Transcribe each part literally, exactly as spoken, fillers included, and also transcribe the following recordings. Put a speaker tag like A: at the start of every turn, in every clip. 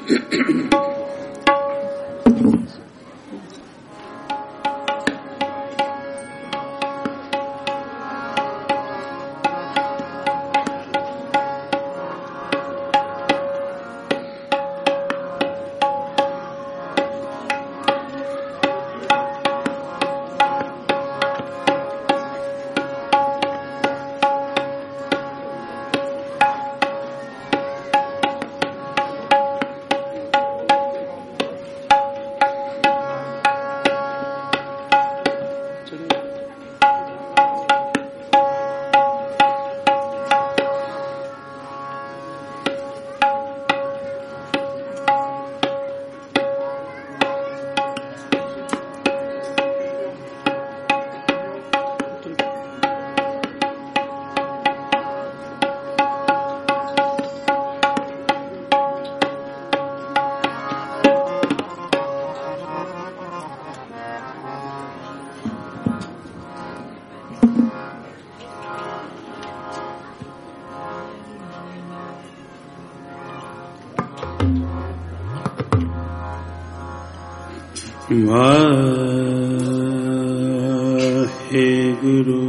A: ਵਾਹਿਗੁਰੂ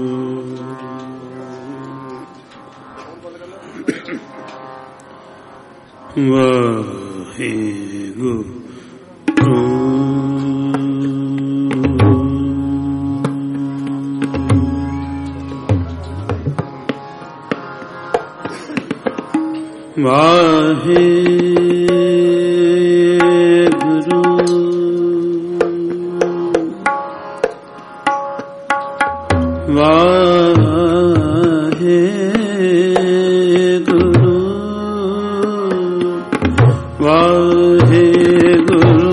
A: ਵਾਹਿਗੁਰੂ ਵਾਹਿਗੁਰੂ ਵਾਹਿਗੁਰੂ ਵਾਹਿਗੁਰੂ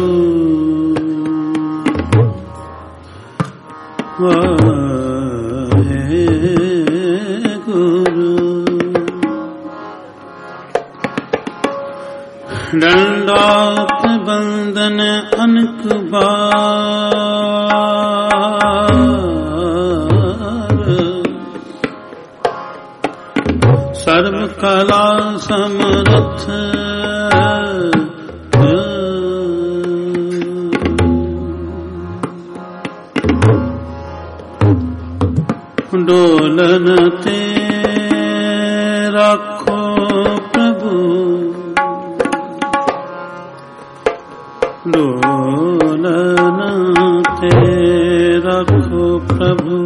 A: ਵਾਹਿਗੁਰੂ ਡੰਡਾਤ ਬੰਦਨ ਅਨਕ ਬਾਰ ਸਰਬ ਕਲਾ ਸਮਰਥ ਡੋਲਨ ਤੇ ਰੱਖੋ ਪ੍ਰਭੂ ਡੋਲਨ ਤੇ ਰੱਖੋ ਪ੍ਰਭੂ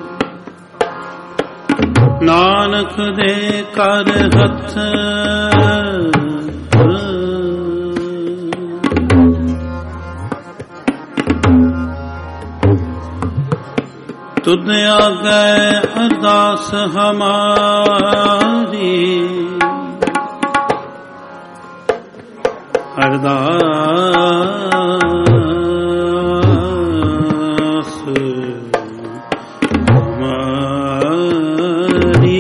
A: ਨਾਨਕ ਦੇ ਕਰ ਹੱਥ ਤੁਧ ਆਗੇ ਅਰਦਾਸ ਹਮਾਰੀ ਅਰਦਾਸ ਹਮਾਰੀ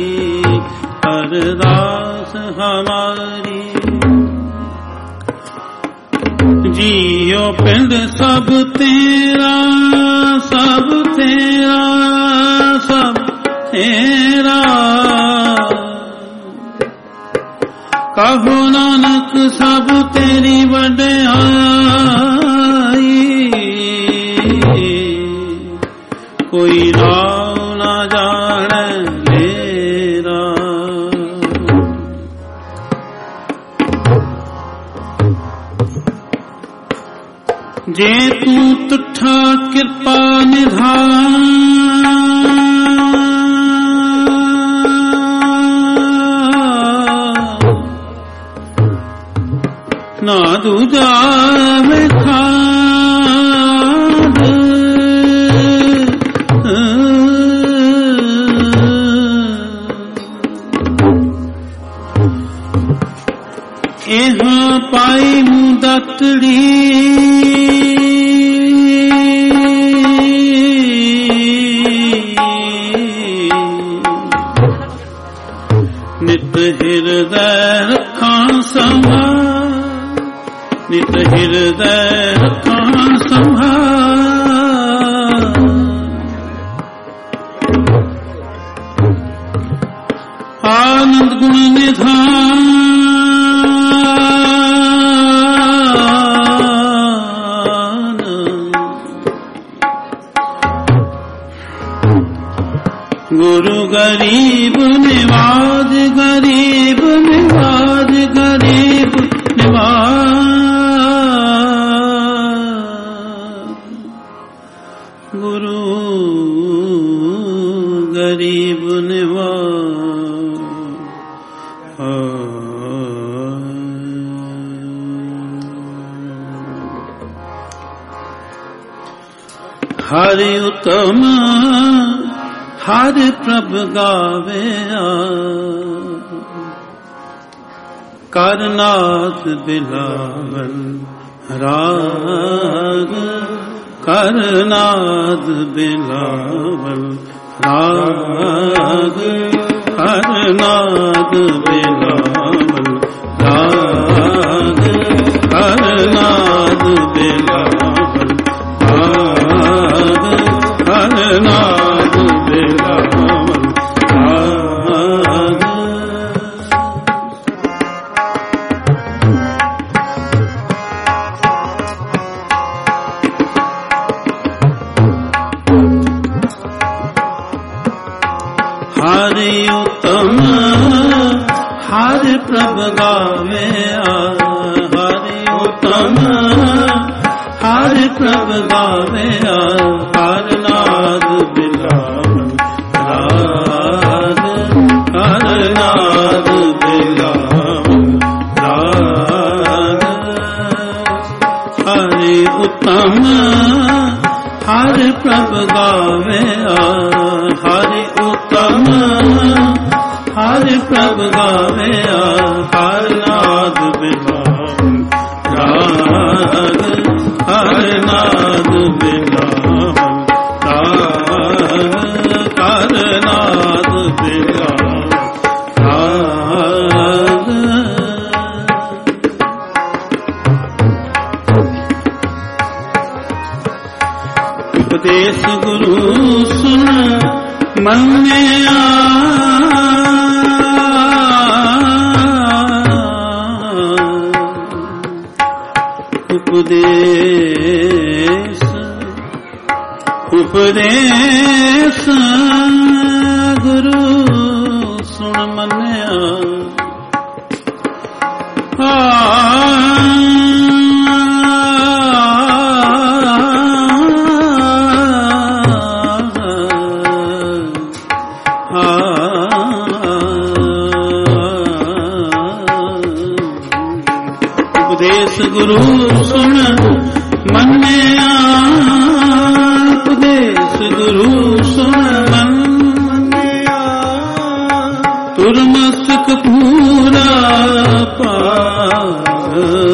A: ਅਰਦਾਸ ਹਮਾਰੀ ਜੀਓ ਪਿੰਡ ਸਭ ਤੇਰਾ ਸਭ ਤੇਰਾ ਸਭ ਤੇਰਾ ਕਹੋ ਨਾਨਕ ਸਭ ਤੇਰੀ ਵਡਿਆਈ ਕੋਈ ਨਾਮ ਨਾ ਜਾਣੈ ਮੇਰਾ ਜੇ ਤੂੰ ਤੁਠਾ ਕਿਰਪਾ ਨਿਧਾਨ ਨਾ ਦੂਜਾ ਵੇਖਾ ਇਹਾਂ ਪਾਈ ਮੁਦਤੜੀ ਨਿਤ ਹਿਰਦੈ ਰੱਖਾਂ ਸੰਭਾਲ ਨਿਤ ਹਿਰਦੈ ਰੱਖਾਂ ਸੰਭਾਲ ਆਨੰਦ ਗੁਣ ਨਿਧਾਨ गरीब निवाज गरीब निवाज गरीब निवाज गुरु गरीब निवाज हरि उत्तम हरि प्रभ गावे करनाथ बिलावल राग करनाथ बिलावल राग करनाथ बिलावल राग करनाथ बिलावल राग करनाथ बिलावल राग। हरि उत्तम हरि प्रभ गावे हरि उत्तम हरि प्रभ गावे करनाथ बिलावल राग करनाथ बिलावल राग। हरि उत्तम हरि प्रभ गावे हरि उत्तम हरि प्रभ गावे करनाथ बिलावल राग करनाथ बिलावल राग करनाथ बिलावल राग। उपदेश गुरु सुन मन में आ उपदेश उपदेश गुरु सुन मन्या उपदेश गुरु सुन मन्या उपदेश गुरु सुन मन्या तुरमस्तक पूरा पार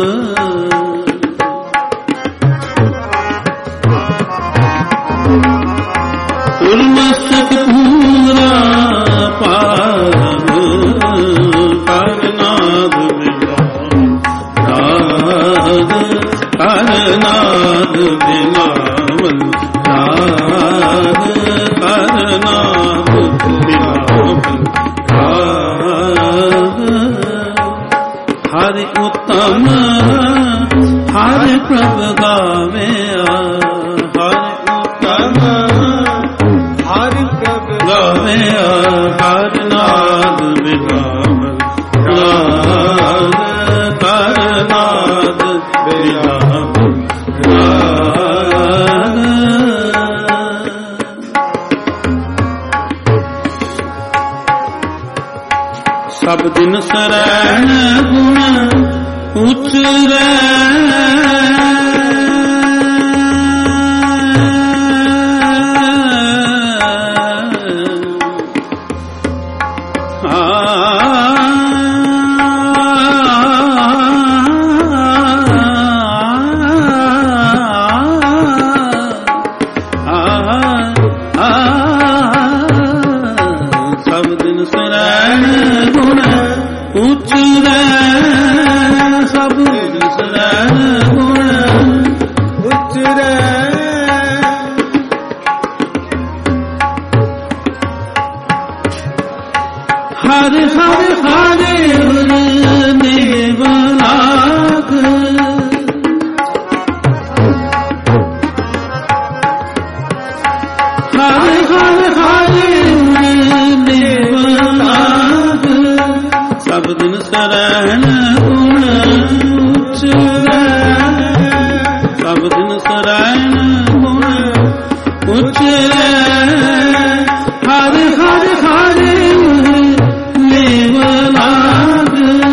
A: तुरमस्तक पूरा पार करनाथ करनाथ बिलावल राग करनाथ बिलावल राग। हरि उत्तम हरि प्रभ गावे हरि उत्तम हरि प्रभ गावे करनाथ बिलावल राग करनाथ बिलावल राग। सब दिन शरण गुण उचरै हरे हरे हरे देवलाग हरे हरे हरे ਸਰੈਣ ਗੁਣ ਉਚਰੈ ਸਭ ਦਿਨ ਸਰੈਣ ਗੁਣ ਉਚਰੈ ਹਰ ਹਰ ਹਰਿ ਲੇਵ ਲਾਗ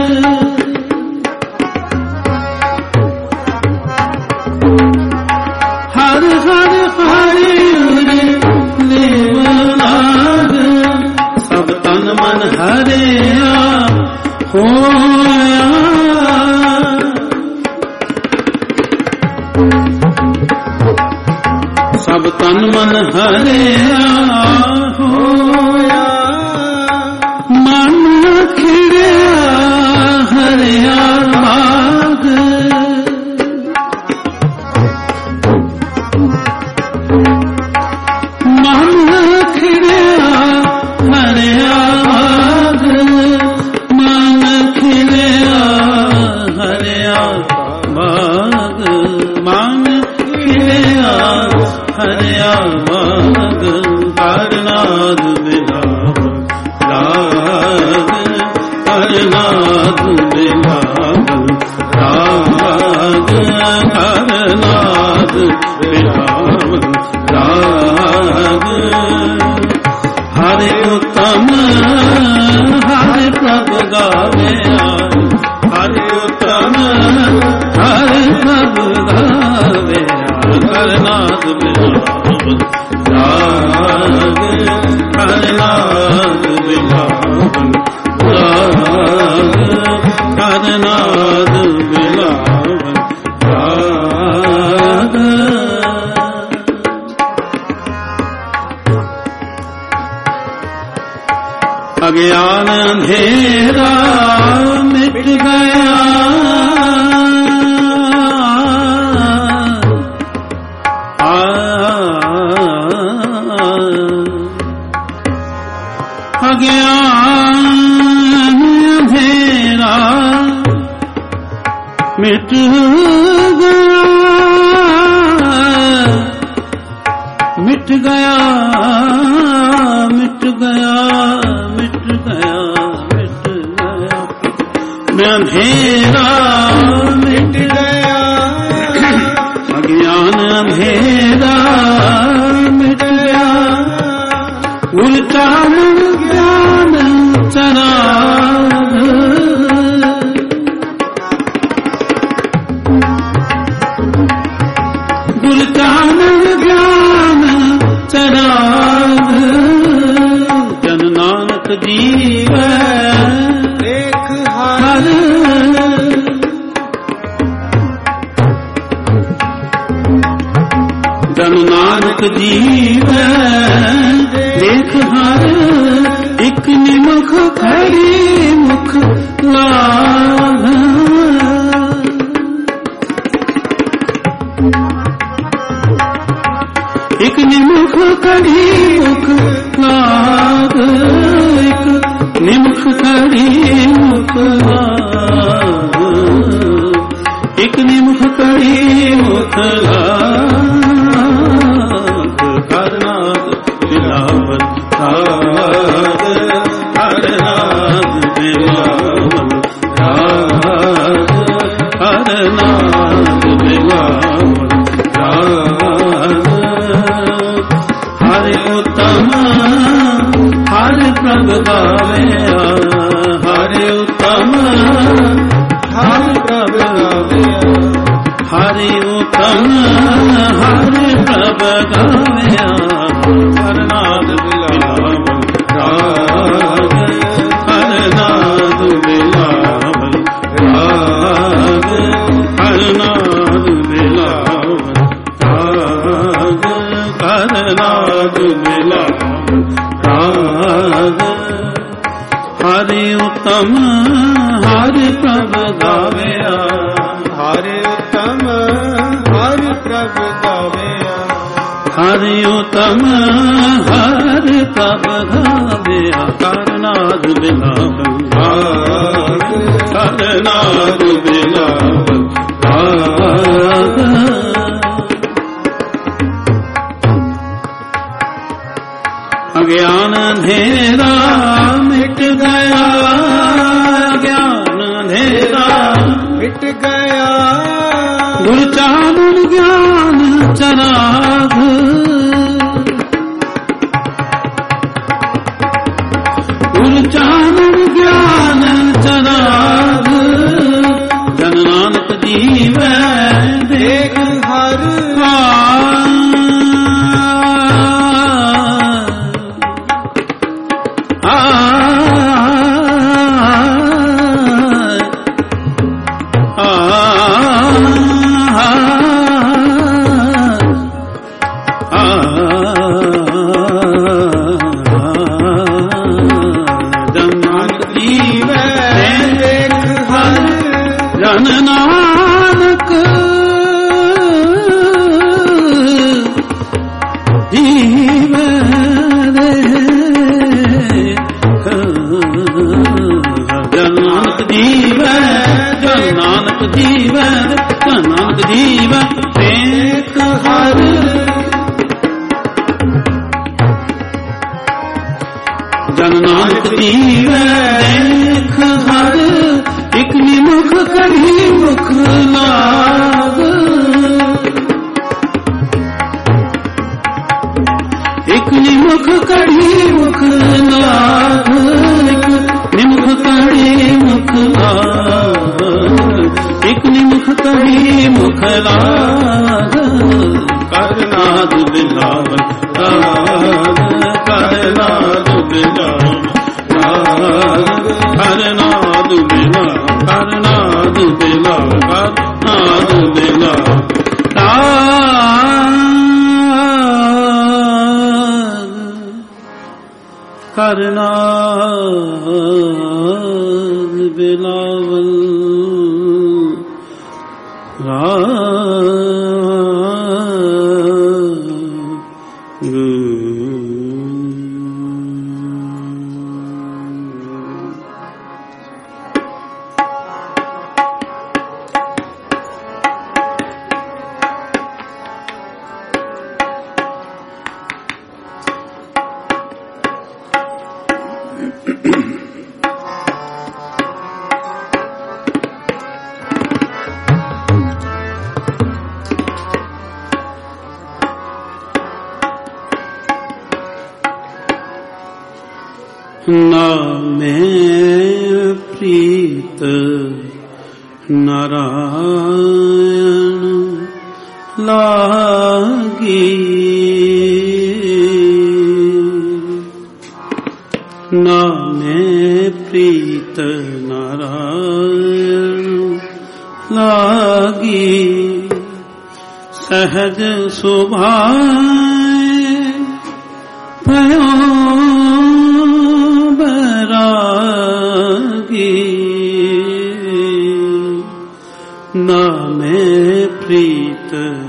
A: ਹਰ ਹਰ ਹਰਿ ਲੇਵ ਲਾਗ ਸਭ ਤਨ ਮਨ ਹਰਿਆ ਹੋਇਆ ਸਭ ਤਨ ਮਨ ਹਰਿਆ ਹੋਇਆ ਮਨ ਖਿੜਿਆ ਹਰਿਆ ਬਾਗ ਮਨ ਖਿੜਿਆ ਹਰਿਆ ਬਾਗ ਮਨ ਖਿੜਿਆ ਹਰਿਆ ਬਾਗ ਮਨ ਖਿੜਿਆ ਹਰਿਆ ਬਾਗ ਕਰਨਾਦ ਬਿਲਾਵ ਰਾਗ ਕਰਨਾਦ ਬਿਲਾਵ ਰਾਗ ਕਰਨਾਦ ਬਿਲਾਵ ਰਾਗ ਹਰਿ ਉਤਮ ਹਰਿ ਪ੍ਰਭ ਗਾਵਿਆ ਹਰਿ ਉਤਮ ਹਰਿ ਪ੍ਰਭ ਗਾਵਿਆ ਕਰਨਾਦ ਬਿਲਾਵ ਰਾਗ ਕਰਨਾਦ ਬਿਲਾਵ ਰਾਗ ਕਰਨਾਦ ਬਿਲਾਵ ਰਾਗ ਅਗਿਆਨ ਅੰਧੇਰਾ ਮਿਟ ਗਿਆ ਅਗਿਆਨ ਅੰਧੇਰਾ ਮਿਟ ਗਿਆ ਮਿਟ ਗਿਆ ਮਿਟ ਗਿਆ ਮਿਟ ਗਿਆ ਮਿਟ ਗਿਆ ਮੈਂ ਅੰਧੇਰਾ ਮਿਟ ਗਿਆ ਅਗਿਆਨ ਅੰਧੇਰਾ ਮਿਟ ਗਿਆ ਉਲਟਾ ਗਿਆਨ ਚਰਾਗ ਉਲਟਾ ਗਿਆਨ ਚਰਾਗ ਜਨ ਨਾਨਕ ਜੀਵੈ ਦੇਖ ਹਰ ਜਨ ਨਾਨਕ ਜੀਵੈ ਦੇਖ ਹਰ ਇਕ ਨਿਮਖ ਖੜੀ ਮੁਖ ਲਾਗ ਇਕ ਨਿਮਖ ਖੜੀ ਮੁਖ ਲਾਗ ਇਕ ਨਿਮਖ ਖੜੀ ਮੁਖ ਲਾਗ ਇਕ ਨਿਮਖ ਖੜੀ ਮੁਖ ਲਾਗ ਕਰਨਾਦ ਬਿਲਾਵ ਰਾਗ ਕਰਨਾਦ ਬਿਲਾਵ ਰਾਗ ਕਰਨਾਦ ਬਿਲਾਵ ਰਾਗ ਹਰਿ ਉਤਮ ਹਰਿ ਪ੍ਰਭ ਗਾਵਿਆ ਹਰਿ ਉਤਮ ਹਰਿ ਪ੍ਰਭ ਗਾਵਿਆ ਹਰਿ ਉਤਮ ਹਰਿ ਪ੍ਰਭ ਗਾਵਿਆ ਕਰਨਾਦ ਬਿਲਾਵ ਰਾਗ ਕਰਨਾਦ ਬਿਲਾਵ ਰਾਗ ਕਰਨਾਦ ਬਿਲਾਵ ਰਾਗ ਕਰਨਾਦ ਬਿਲਾਵ ਰਾਗ ਹਰਿ ਉਤਮ ਹਰਿ ਪ੍ਰਭ ਗਾਵਿਆ ਹਰਿ ਉਤਮ ਹਰਿ ਪ੍ਰਭ ਗਾਵਿਆ ਹਰਿ ਉਤਮ ਹਰਿ ਪ੍ਰਭ ਗਾਵਿਆ ਕਰਨਾਦ ਬਿਲਾਵ ਰਾਗ ਕਰਨਾਦ ਬਿਲਾਵ ਰਾਗ ਅਗਿਆਨ ਅੰਧੇਰਾ ਮਿਟ ਗਿਆ ਗਿਆਨ जन नानक जीवे रे, जन नानक जीवे, जन नानक जीवे, जन नानक जीवे देख हर, जन नानक जीवे देख हर, इक निमुख कढ़ी मुख लाग, इक निमुख कढ़ी मुख लाग, इक निमुख कढ़ी मुख लाग, इक निमुख कढ़ी मुख लाग, करनाद बिलावन राग, करनाद बिलावन राग, करनाद बिला, करनाद बिला, करनाद बिला करनाद बिलावल नामे प्रीत नारायण लागी, नामे प्रीत नारायण लागी, सहज सुभाए भयो नामे प्रीत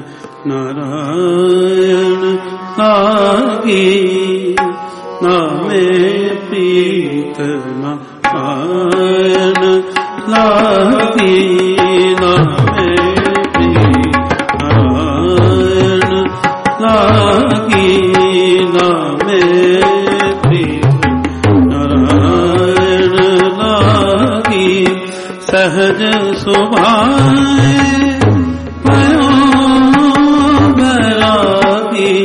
A: नारायण लागी, नामे प्रीत नारायण लागी, नामे प्रीत नारायण लागी, नामे प्रीत नारायण लागी, सहज सुभाए भयो बैरागी,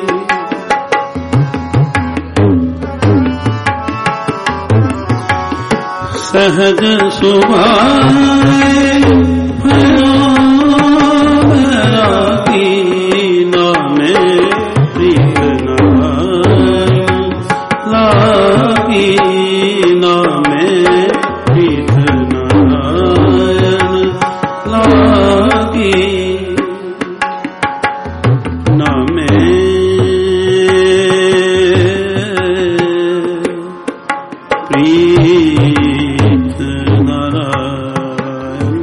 A: सहज सुभाए भयो बैरागी, नामे प्रीत नारायण लागी, नामे प्रीत लागी, नामे प्रीत नारायण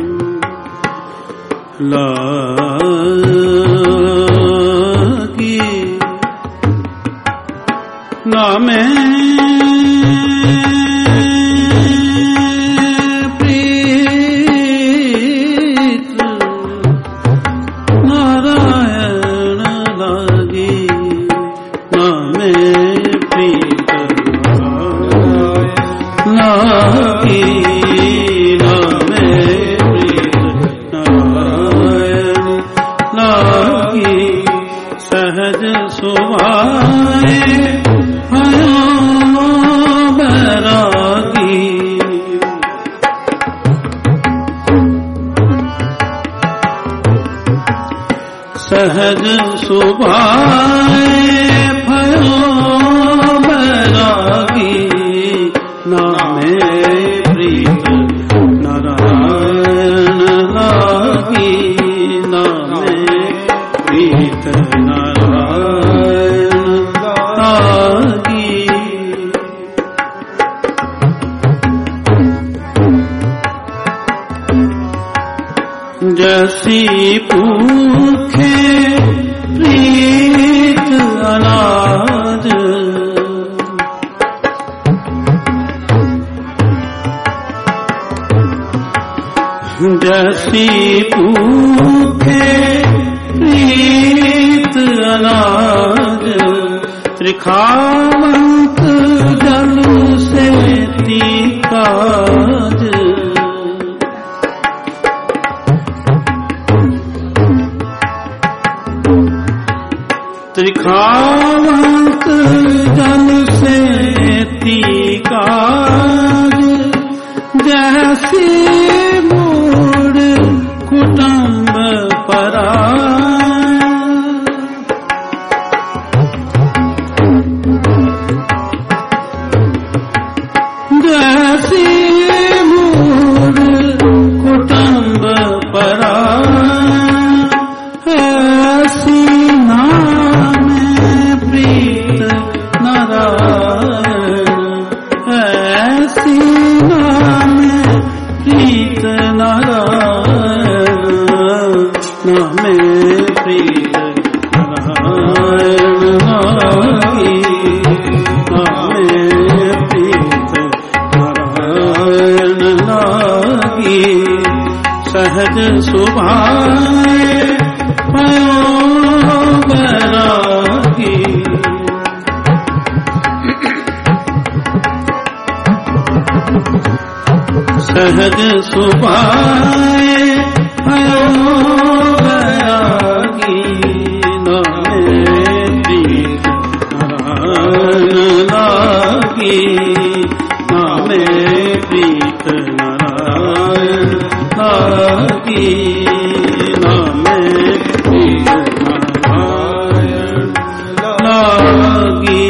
A: लागी, नामे सहज सुभाए भयो बैरागी, सहज सुभाए भयो बैरागी, नामे प्रीत नारायण लागी, नामे प्रीत नारायण लागी, जैसी पूखे प्रीत अनाज, जैसी पूखे प्रीत अनाज, त्रिखावंत जल से तीकाज, त्रिखावंत जल से तीकाज, जैसी मूड कुटुंब परा, जैसी मूड कुटुंब परा, ऐसी नाम प्रीत नारायण, ऐसी नाम प्रीत नारायण, नाम प्रीत नारायण नागी, नाम प्रीत नारायण नागी, सहज सुभाए पयो बैरागी, सहज सुभाए पयो बैरागी, नाम प्रीत नारायण नागी, नाम प्रीत नारायण नागी, नाम प्रीत नारायण नागी।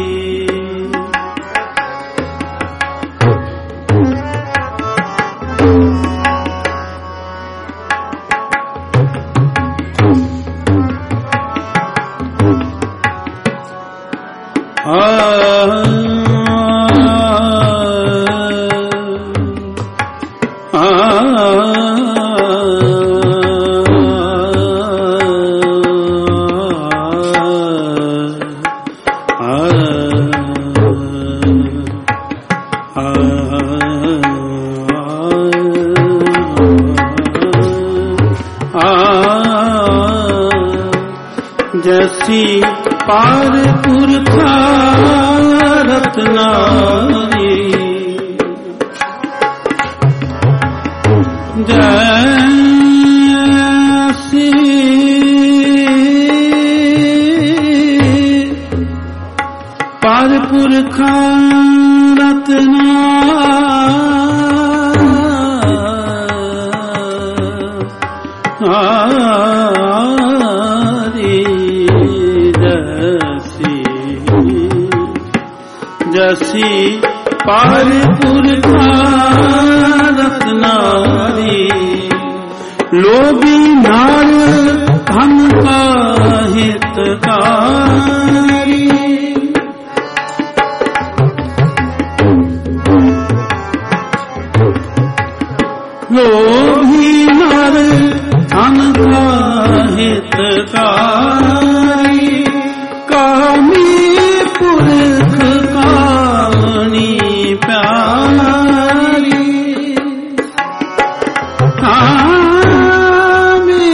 A: जैसी पार पुरखा रत्नारी, जैसी पार पुरखा रत्नारी, जैसी पार पुरखा रत्नारी, लोभी नार धन का हितकारी, लोभी नार धन का हितकारी, कामी पुरख कानी प्यारी, कामी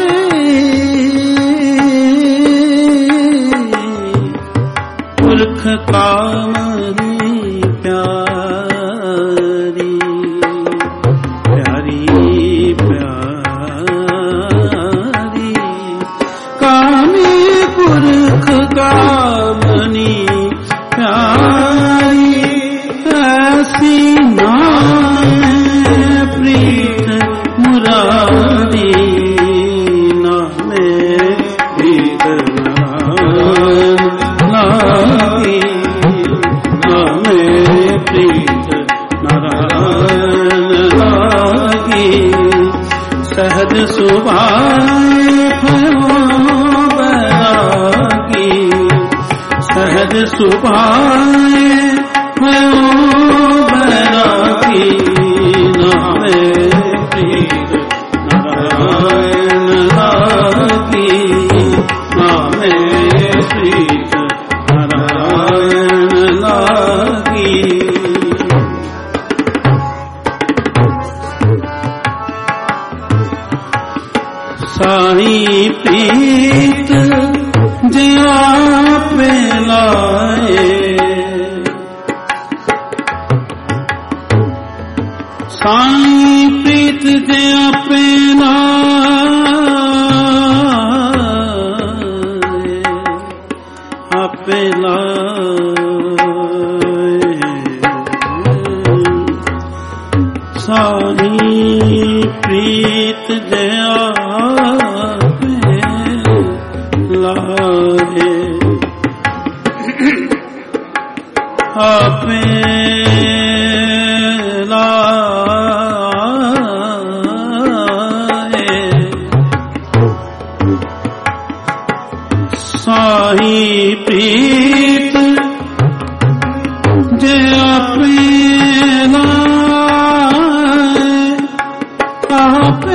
A: पुरख कामनी प्यारी, प्यारी प्यारी, कामी पुरख कामनी प्यारी, ऐसी नाम प्रीत मुरारी, नाम प्रीत नारायण नागी, नाम प्रीत नारायण नागी, सहज सुभाए भयो बैरागी, सहज सुभाए भयो बैरागी, नाम प्रीत नारायण साई प्रीत जे आपे लाए, साई प्रीत जे आपे लाए, आपे लाए, साई प्रीत जे आपे लाए, आपे लाए, साई प्रीत जे आपे लाए, आपे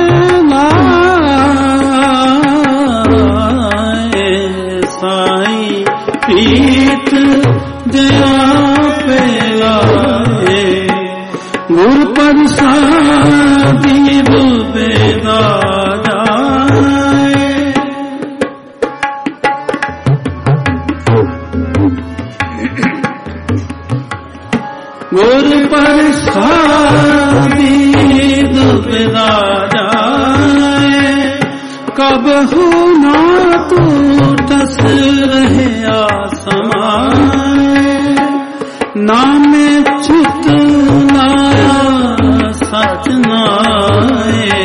A: लाए, साई प्रीत जे आपे लाए, गुर प्रसादी बेदा जाए, गुर प्रसादी बेदा जाए, कबहू ना तू टस रहे आसमाए, नामे छुत लाया सच नाए,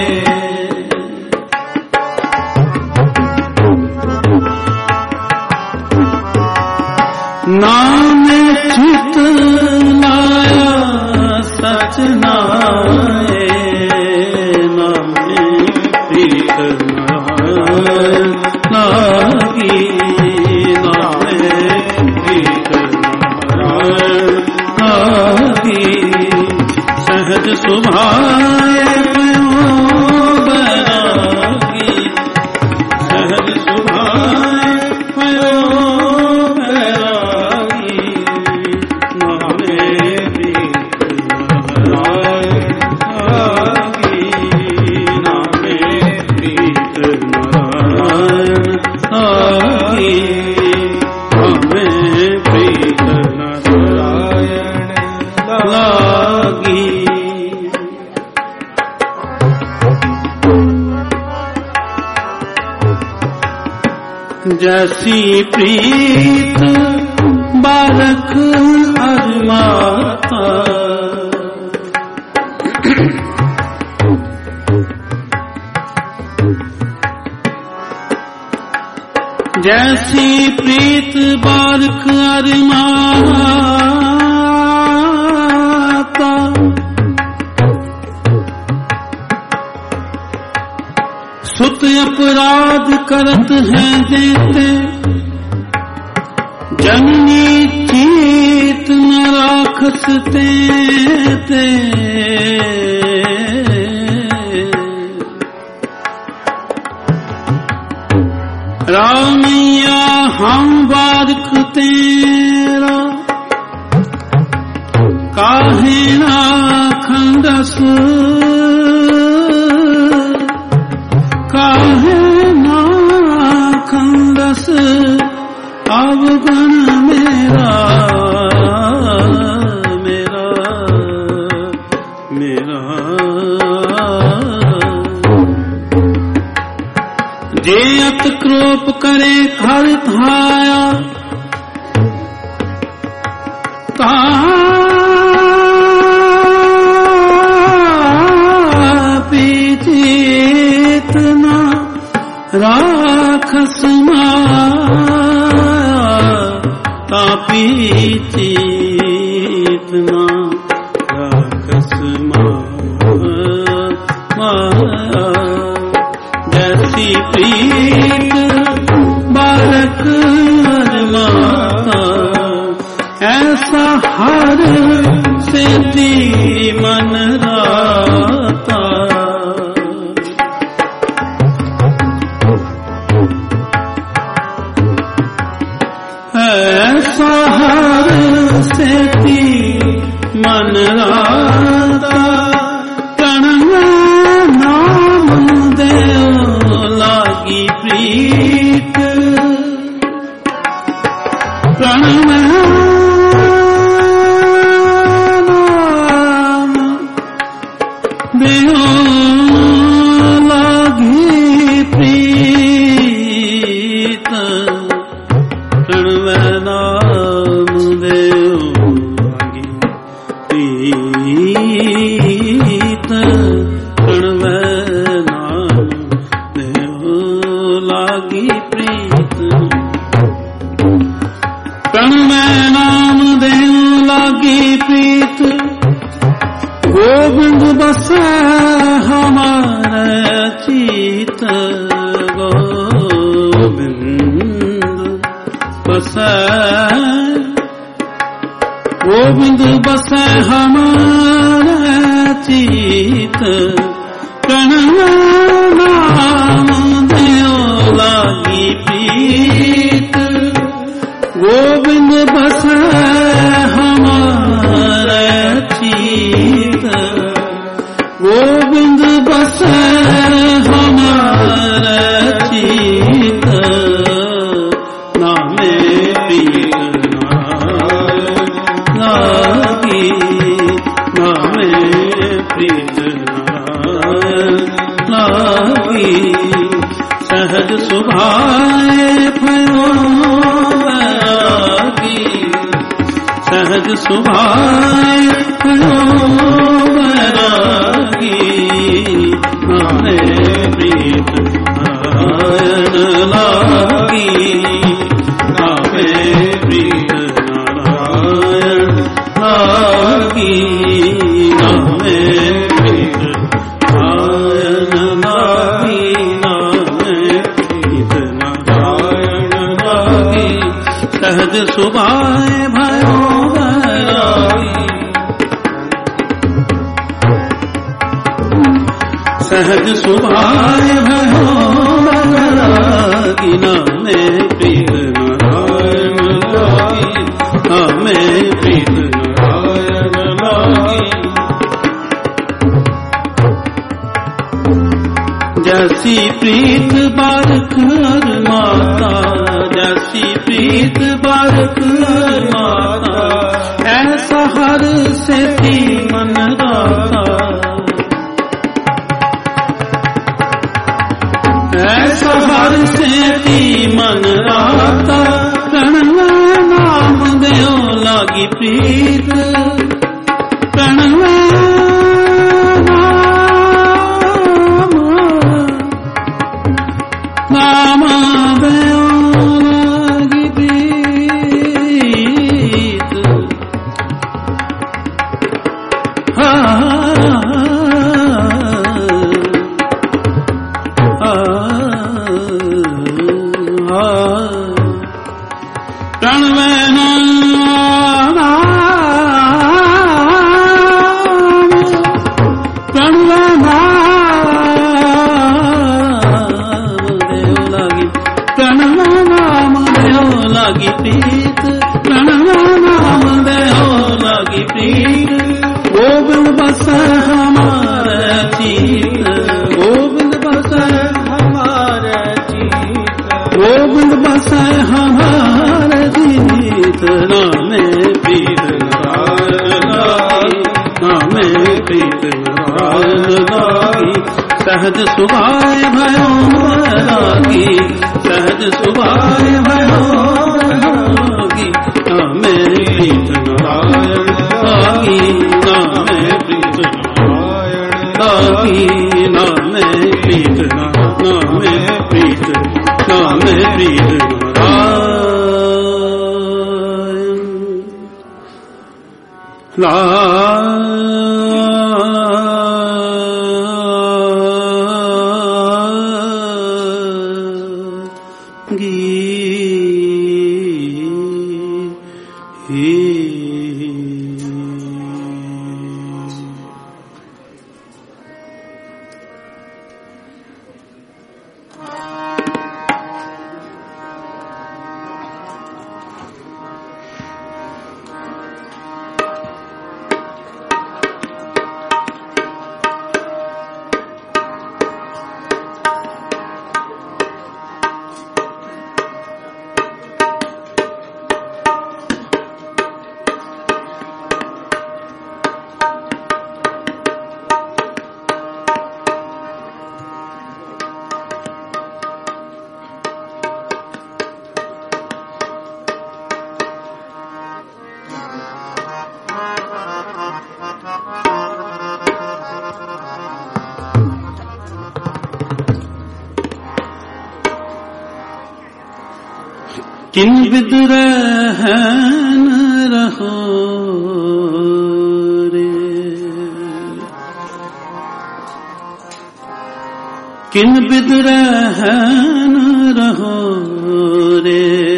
A: नामे छुत लाया सच नाए, नामे प्रीत नारायण लागी, नामे प्रीत नारायण लागी, सहज सुभाए पयो बैरागी, सहज सुभाए पयो बैरागी, नामे प्रीत नारायण लागी, नामे प्रीत नारायण लागी, नामे प्रीत नारायण लागी। जैसी प्रीत बालक और माता, जैसी प्रीत बालक और माता, सुत अपराध करत है देते, जननी चीत न राखसते ते, रामिया हम बारक तेरा, काहे ना खंडस, काहे ना खंडस, अवगुण मेरा मेरा मेरा, जे अत क्रोप करे घर थाया, तापी चेतना राखस माया, तापी चेतना राखस माया, जैसी प्रीत बालक माता, ऐसा हर से दी मन राता, ऐसा हर से दी मन राता, कण में नाम देव लागी, बेओ लागी प्रीत प्रणवै नाम देओ लागी प्रीत प्रणवै नाम देओ लागी प्रीत प्रणवै नाम देओ लागी प्रीत गोविंद बसै हमारे चित गोविंद बसै गोविंद बसै हमारे चित प्रणवै नाम देओ लागी प्रीत गोविंद बसै हमारे चित गोविंद बसै हमारे चित नामे प्रीत लागी नामे प्रीत लागी सहज सुभाए भयो बैरागी सहज सुभाए भयो बैरागी नामे प्रीत नारायण लागी नामे प्रीत नारायण लागी नामे प्रीत नारायण लागी नामे प्रीत नारायण लागी सहज सुभाए भयो बैरागी सहज सुभाए भयो बैरागी नामे प्रीत नारायण लागी नामे प्रीत नारायण लागी जैसी प्रीत बारक माता जैसी प्रीत बारक माता ऐसा हर से थी मन राता ऐसा हर से थी मन राता प्रणवै नाम देओ लागी प्रीत प्रणवै नाम देओ लागी प्रीत प्रणवै नाम प्रणवै नाम देओ लागी प्रीत प्रणवै नाम देओ लागी प्रीत गोविंद बसै हमारे चित गोविंद बसै हमारे चित गोविंद बसै हमारे चित नामे प्रीत नारायण लागी नामे प्रीत नारायण लागी सहज सुभाए भयो बैरागी सहज सुभाए भयो बैरागी नामे प्रीत नारायण लागी नामे प्रीत नारायण लागी नामे प्रीत नामे प्रीत नामे प्रीत नारायण किन बिद रहन रहो रे, किन बिद रहन रहो रे,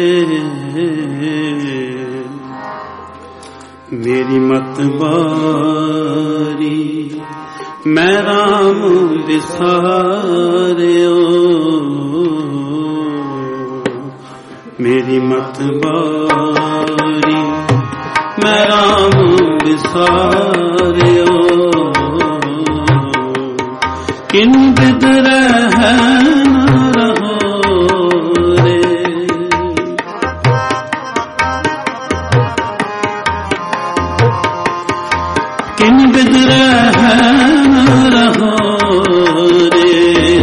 A: मेरी मत बारी मैं राम विसारियो, मेरी मत बारी मैं राम विसारियो, किन बिद रहन रहो रे, किन बिद रहन रहो रे,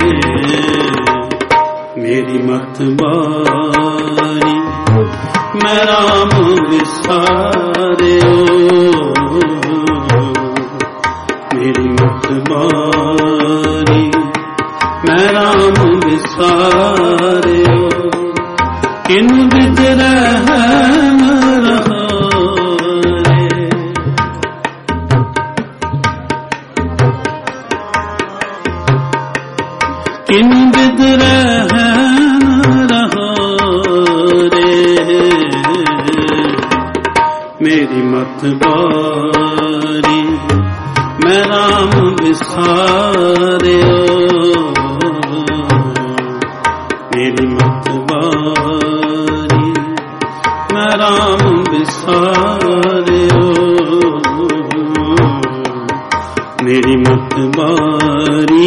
A: मेरी मत बारी मैं राम विसारियो, मेरी मत बारी मैं राम विसारियो, किन बिद रहन रहो रे, किन बिद रहन रहो रे, मेरी मत बारी मैं राम विसारियो, मेरी मत बारी मैं राम विसारियो, मेरी मत बारी।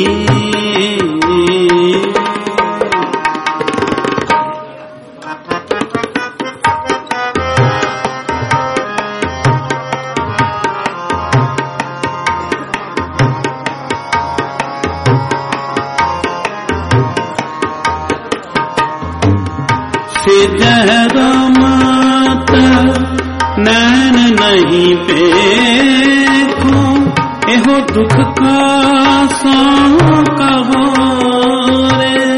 A: जहरा मात नैन नहीं देखो, एहो दुख का सौ कहो रे,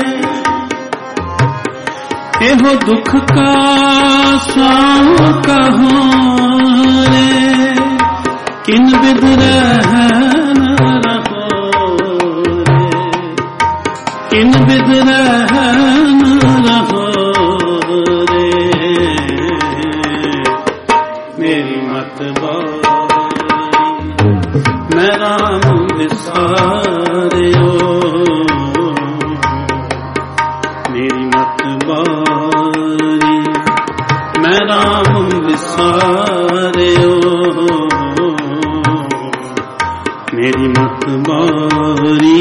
A: एहो दुख का सौ कहो रे, किन बिद रहन रहो रे, किन बिद रहन रहो, मेरी मत बारी मैं राम विसारियो, मेरी मत बारी मैं राम विसारियो, मेरी मत बारी।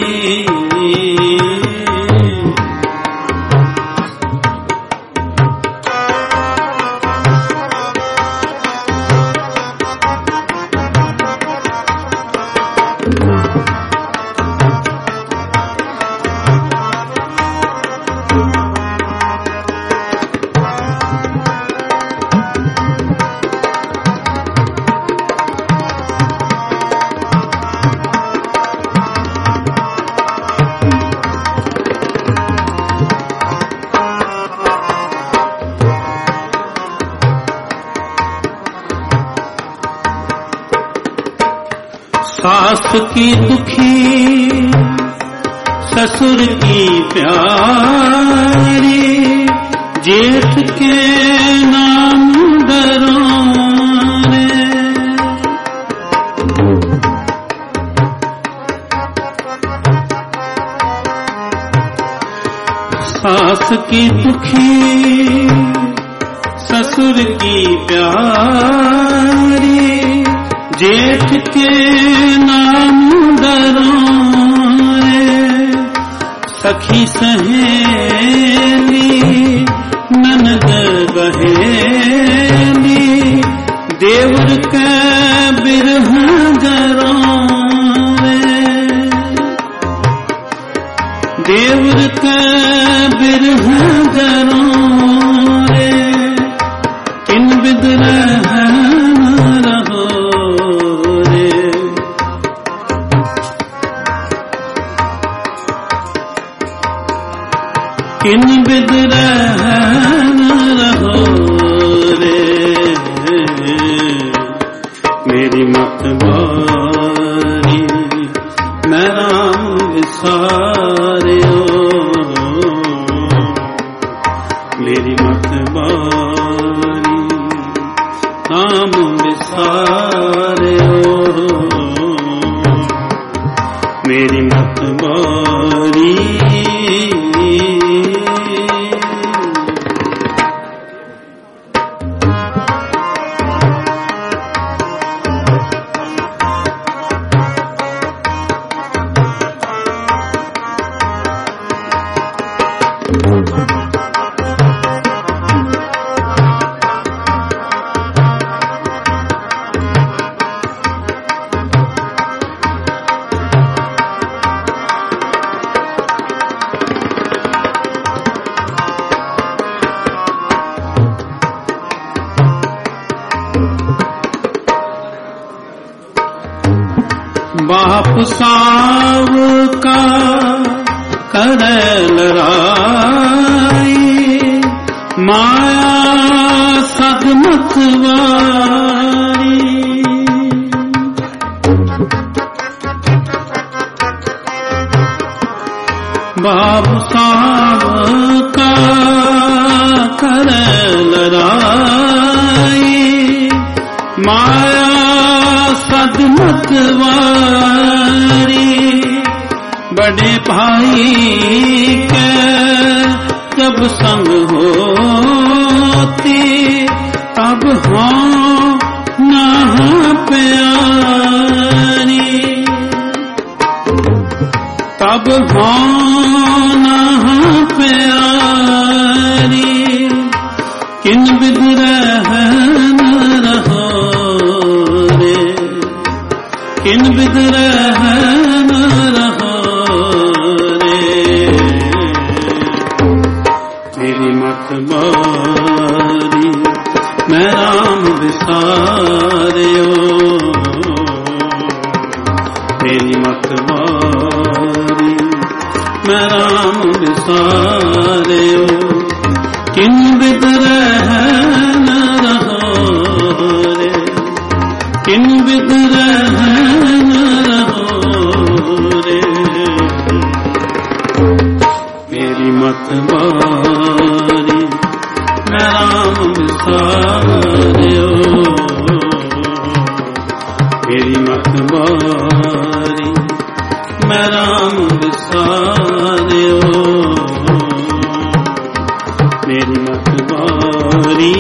A: सास की दुखी ससुर की प्यारी, जेठ के नाम डरो रे, सास की दुखी ससुर की प्यारी, जेठ के नाम डरो रे, सखी सहेली ननद बहेली, देवर के बिरह जरो रे, देवर के बिरह जरो रे, किन बिद रहन रहो रे, किन बिद रहन मेरी मत मारी। बाप साव का करे लड़ाई, माया सदमत वारी। बाप साव का करे लड़ाई, माया सदमत वारी। बड़े भाई के जब संग होती, तब हाँ ना प्यारी, तब हाँ ना प्यारी। किन बिद रहन रहो रे, किन बिद रहन रहो रे। मेरी मत मारी मैं राम विसारियो, मेरी मत मारी मैं राम विसारियो। किन बिद रहन रहो रे, किन बिद रहन रहो रे। मेरी मत मारी मैं राम विसारियो, मेरी मत मारी मैं राम विसारियो, मेरी मत मारी।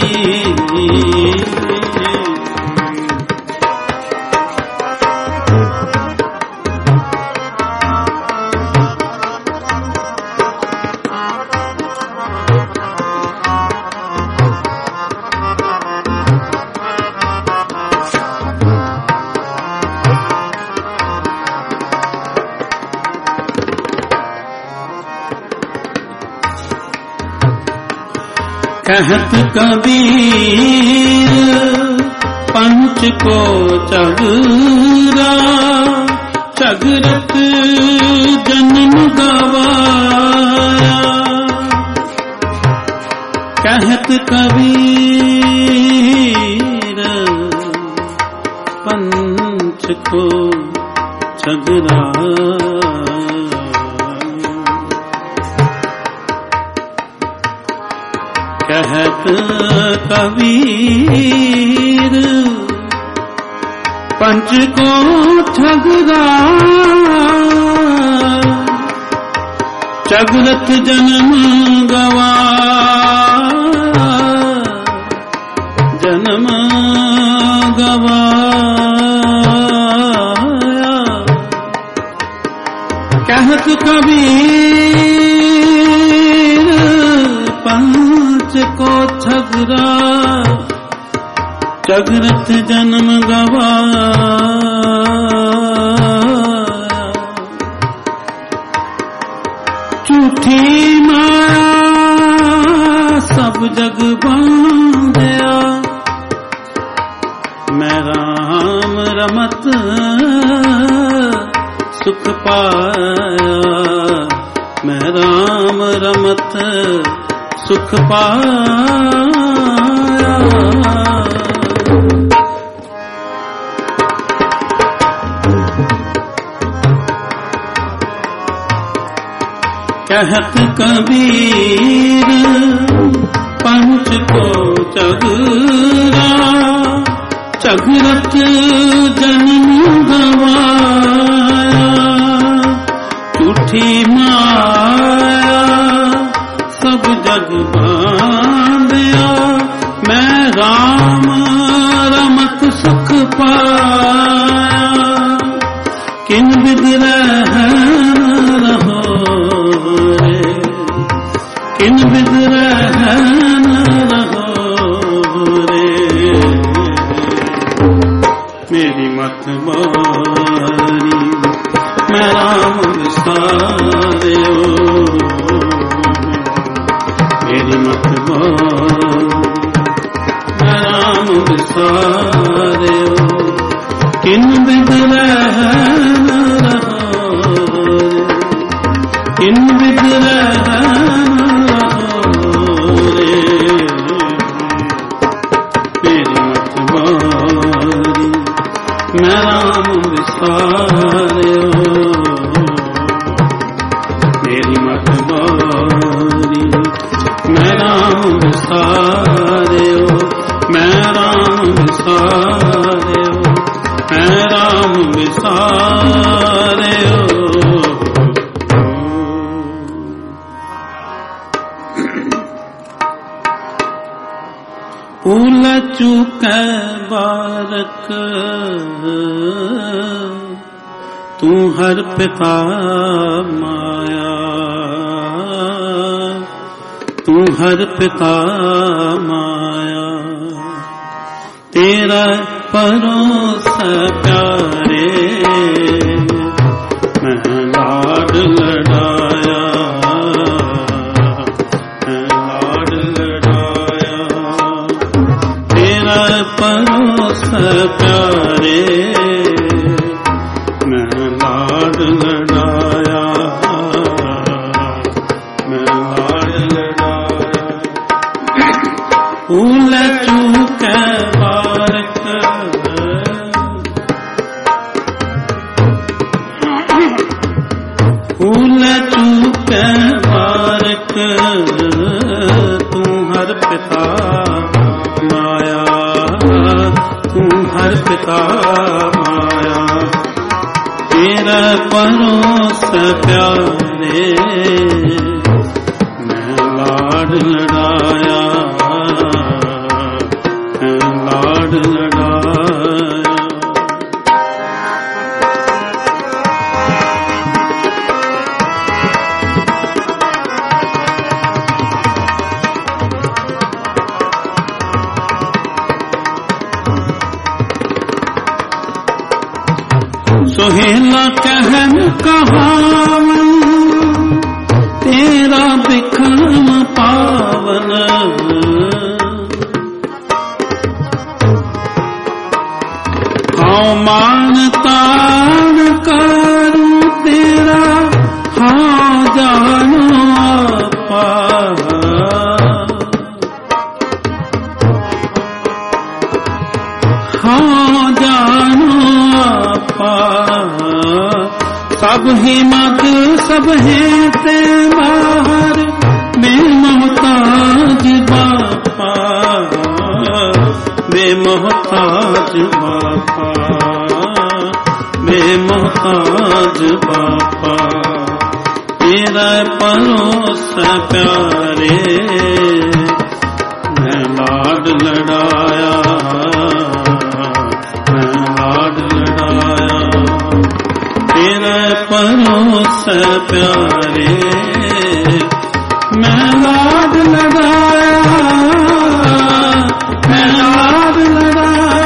A: कहत कबीर पंच को चगरा, चगरत जन्म गवाया। कहत कबीर पंच को चगरा, कहत कबीर पंच को ठगरा, चगरत जन्म गवाया, जन्म गवाया। कहत कबीर पंच को ठगरा, चगरत जन्म गवाया। झूठी माया सब जग बांधया, मैं राम रमत सुख पाया, मैं राम रमत सुख पाया। कहत कबीर पंच को चगरा, चगरत जन्म गवाया। बिद रहन रहो रे, किन बिद रहन रहो रे, मेरी मत मारी मैं राम विसारे हो, मेरी मत मारी मैं राम विसारे हो, किन बिद रहन रहो रे, किन बिद रहन रहो रे, मेरी मत मारी मैं राम विसारे हो, मेरी मत मारी मैं राम विसारे हो, मैं राम विसारे हो, मैं राम विसारे हो। फूल चूकै बारक तू हर पिता माया, तू हर पिता माया, तेरा परोस प्यारे मैं लाड लड़ाया, मैं लाड लड़ाया, तेरा परोस प्यारे मैं लाड लड़ाया, मैं लाड लड़ाया। फूल चूकै बारक फूल चूकै बारक तू हर पिता माया, तू हर पिता माया, तेरा परोस प्यारे मैं लाड लड़ाया, मैं लाड लड़ाया। सोहेला कहन कहावन तेरा बिखम पावन, हाँ मानता न करूं तेरा हाँ जानो आपा, हाँ जानो आपा, सब ही मत सब है ते बाहर बेमोहताज बापा, बेमोहताज बापा, बेमोहताज बापा, तेरा परोस प्यारे मैं लाड लड़ाया, मैं लाड लड़ाया, तेरा परोस प्यारे मैं लाड लड़ाया, मैं लाड लड़ाया।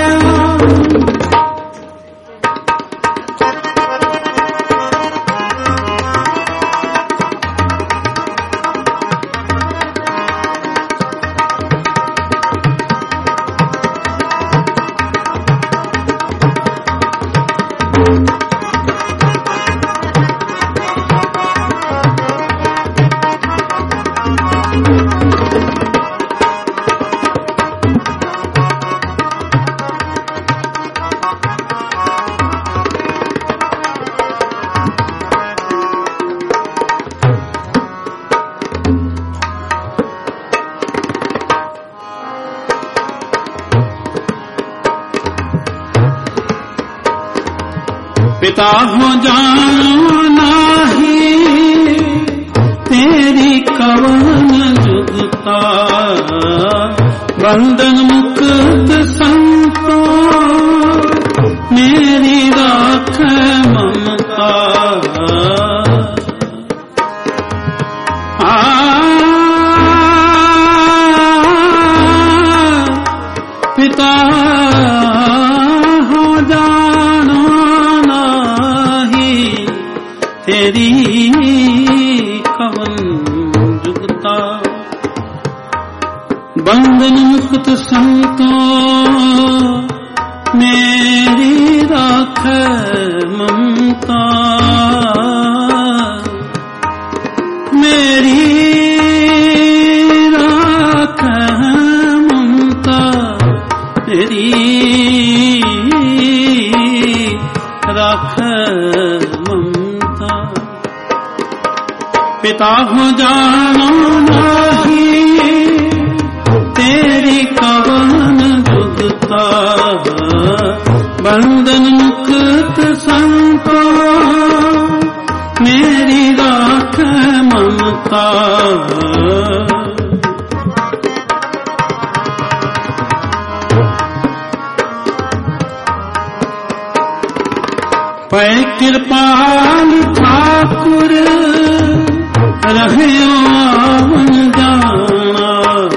A: पिता हो जानो नाही तेरी कवन जुगता, बंधन मुक्त संतो मेरी राख ममता, मेरी कवन जुगता। बंधन मुक्त संतो मेरी राख ममता। मेरी राख ममता, मेरी राख ममता। पिता हो जानो नाही तेरी कवन जुगता। बंधन मुक्त संतो मेरी राख ममता। पै कृपाल ठाकुर रहियो आवन जाना।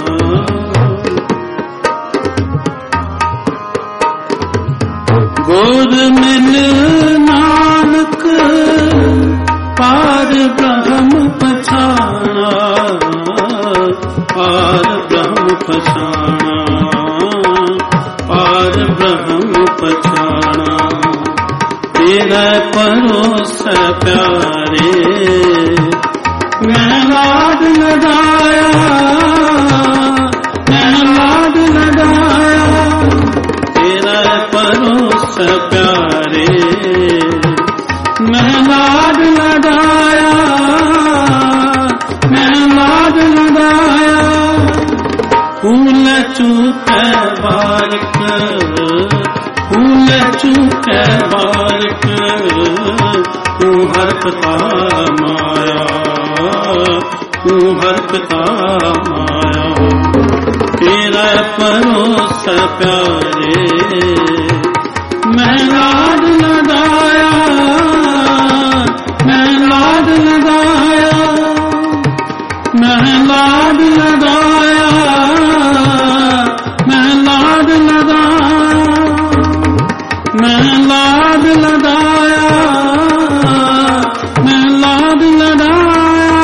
A: गोद मिल नानक पार ब्रह्म पछाना। पार ब्रह्म पछाना, पार ब्रह्म पछाना। तेरा परोस प्यारे मैं लाड लगाया, मैं लाड लगाया। तेरा परोस प्यारे मैं लाड लगाया, मैं लाड लगाया। फूल चूके बारिक, फूल चूके बारिक। तू हर पिता माया, तू हर पिता माया। तेरा परोस प्यारे मैं लाड लगाया, मैं लाड लगाया। मैं लाड लगाया, मैं लाड लगाया। मैं लाड लगाया, मैं लाड लगाया।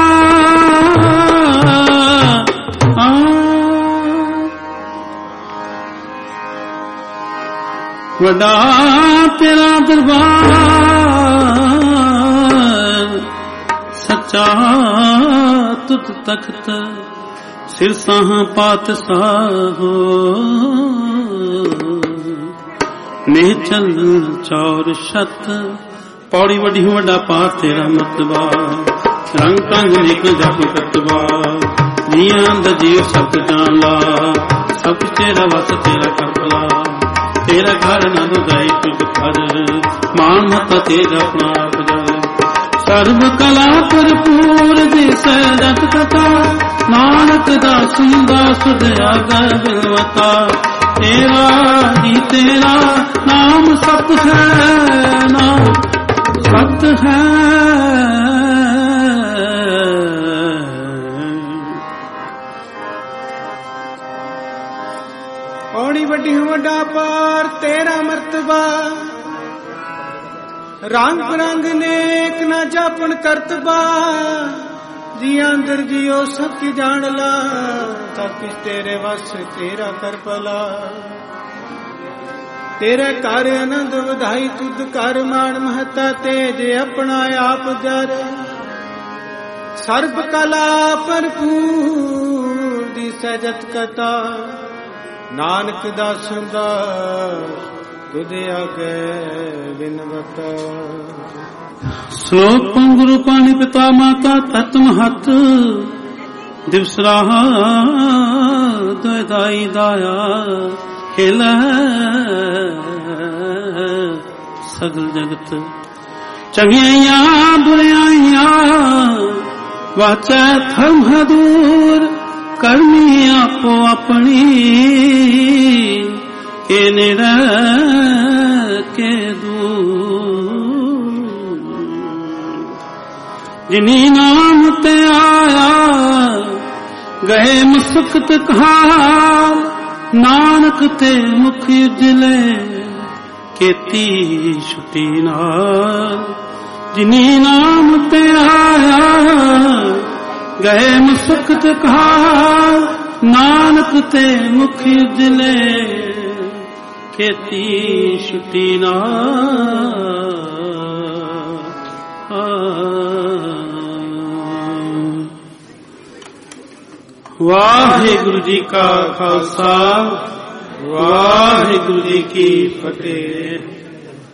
A: वड्डा तेरा दरबार सच्चा तुत तख्त। सिरसाह पातशाह नेचल चौर छत। पौड़ी वड्डी वड्डा पाठ तेरा मतबा। रंग टंग निक जप कतबा। जियां दा जीव सब जान ला। सब तेरा वस तेरा करपला। तेरा घर न दुदाई तुझ घर। मान मत तेज अपना आप जल। सर्व कला भरपूर दिस जत कथा। नानक दास दास दया कर बिलवता। तेरा ही तेरा नाम सत है, नाम सत है।
B: पौड़ी वड्डी वड्डा पार तेरा मर्तबा। रंग बिरंग नेक न जापन करतबा। जिया अंदर जियो सबकी जान ला। सब किस तेरे वस तेरा कर भला। तेरे कर आनंद वधाई तुद कर मान महता। तेज अपना आप जर सर्व कला भरपूर दी सजत कथा। नानक दास दास तुझे आगे बिनवता।
A: श्लोक गुरु पाणी पिता माता तत् महत। दिवस राह दाई दाया खेल सगल जगत। चंगियाइया बुराइया वाचा धर्म दूर। करनी आपो अपनी के निर के दूर। जिनी नाम ते आया गए मुसकत कहाल। नानक ते मुख उजले केती छुटी नाल। ਜਿਨੀ ਨਾਮ ਤੇ ਆਇਆ ਗਏ ਮੁਸਕਤ ਕਹਾ ਨਾਨਕ ਤੇ ਮੁਖ ਦਿਲੇ ਖੇਤੀ ਛੁੱਟੀ ਨਾ ਵਾਹਿਗੁਰੂ ਜੀ ਕਾ ਖਾਲਸਾ ਵਾਹਿਗੁਰੂ ਜੀ ਕੀ ਫਤਿਹ।